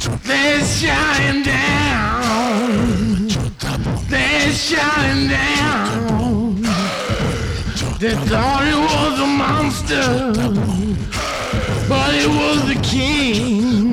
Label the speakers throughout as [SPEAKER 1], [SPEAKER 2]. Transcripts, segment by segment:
[SPEAKER 1] They're shutting down. They're shutting down. They thought it was a monster, but it was the king.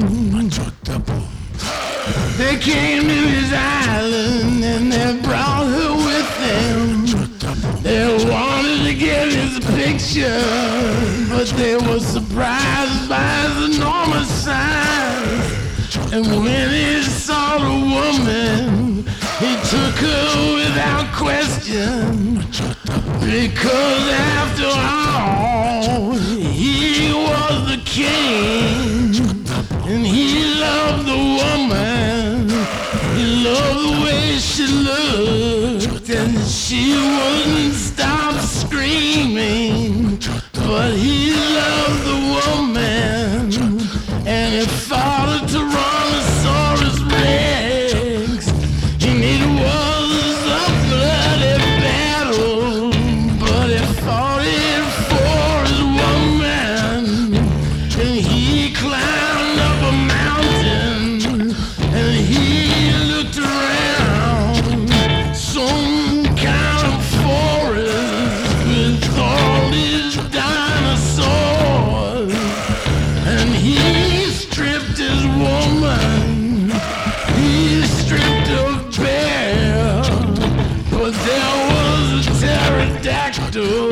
[SPEAKER 1] They came to his island and they brought her with them. They wanted to get his picture, but they were surprised by his enormous size. And when he saw the woman, he took her without question, because after all, he was the king, and he loved the woman. He loved the way she looked, and she wouldn't stop screaming, but he loved the woman, and he fought a Tyrannosaurus Rex, and it was a bloody battle, but he fought it for his woman, and he climbed up a mountain, and he looked around, some kind of forest with all these dinosaurs, and he stripped his woman, he stripped her bare, but there was a pterodactyl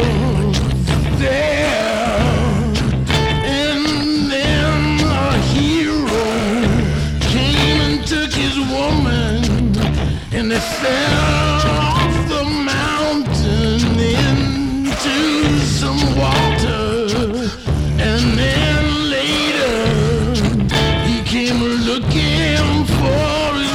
[SPEAKER 1] there, and then a hero came and took his woman, and they fell off the mountain into some water, and then later he came looking for his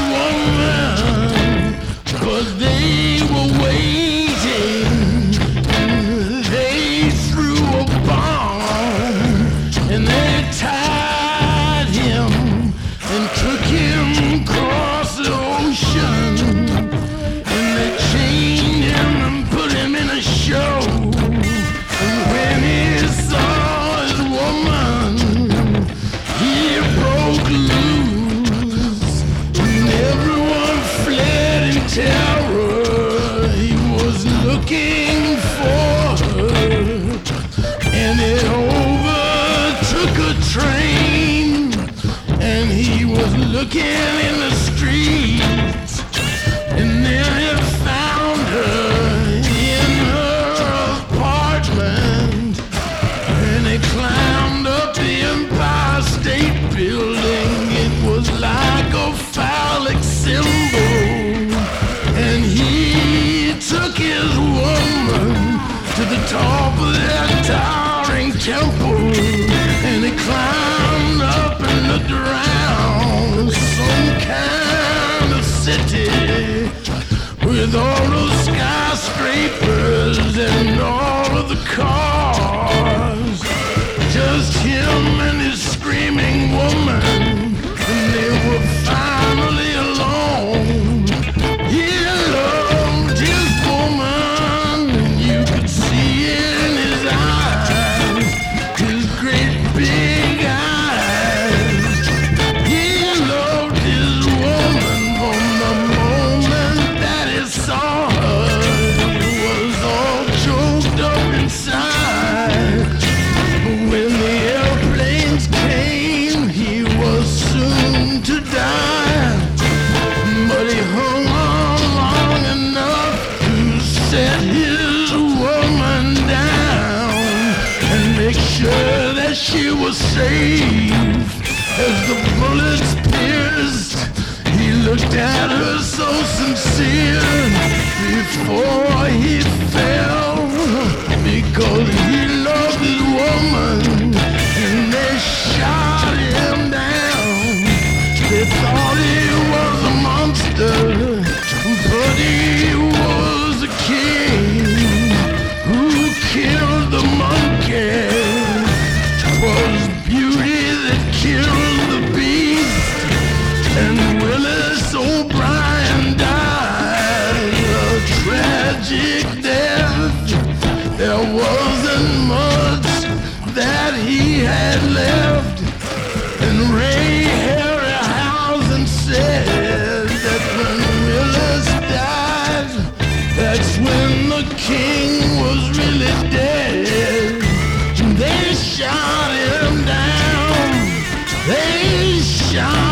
[SPEAKER 1] woman, but they were waiting, and they threw a bomb, and they tied him and took him across the ocean, and they chained him and put him in a show. And when he saw his woman, he broke loose, and everyone fled in terror. He was looking for her, and it overtook a train, and he was looking in the streets, and then he found her in her apartment, and he climbed up the Empire State Building. It was like a phallic symbol, and he took his woman to the top of that towering temple, and he climbed up and looked around, some kind of city with all those skyscrapers and all of the cars, just him and his screaming woman, and they were finally alone. He loved his woman, and you could see it in his eyes, his great big eyes. He loved his woman from the moment that he saw her. He was all choked up inside. But when the airplanes came, he was soon to die. But he hung on long enough to set his woman down and make sure that she was safe. As the bullets pierced, he looked at her so sincere before he fell, because he loved his woman, and they shot him down. They thought he was a monster, but he was a king who killed the monkey. 'Twas beauty that killed the beast, and Willis O'Brien died a tragic death. There wasn't shine.